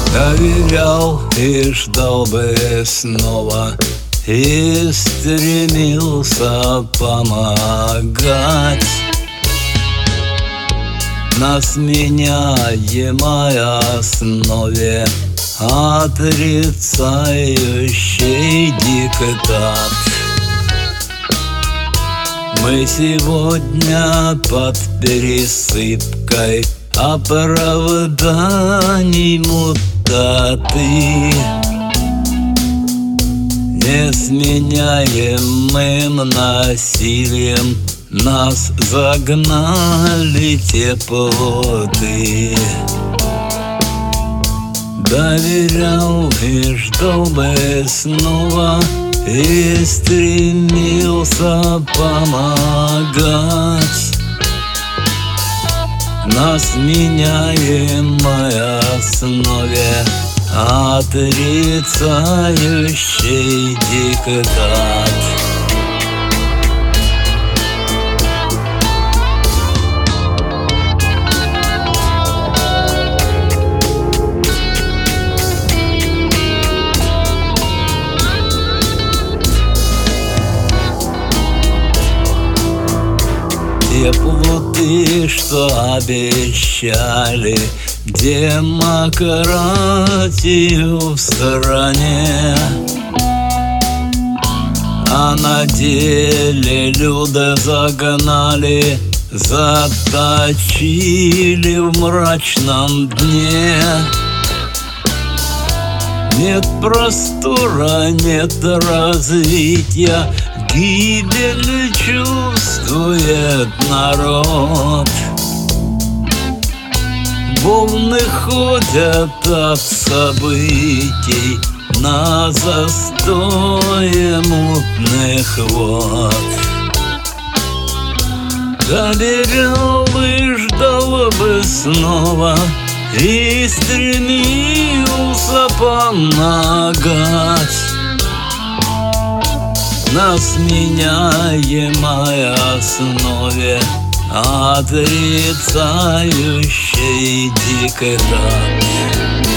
Доверял и ждал бы снова, и стремился помогать. На сменяемой основе отрицающий диктат. Мы сегодня под пересыпкой оправданий мутаты. Несменяемым насилием нас загнали те плоты. Доверял и ждал бы снова, и стремился помогать. На сменяемой основе отрицающий диктат. Те плоты, что обещали демократию в стране, а на деле люди загнали, заточили в мрачном дне. Нет простора, нет развития, гибель чувствует народ. Волны ходят от событий на застое мутных вод. Доверял и ждал бы снова, и стремился помогать. На сменяемой основе отрицающий диктат.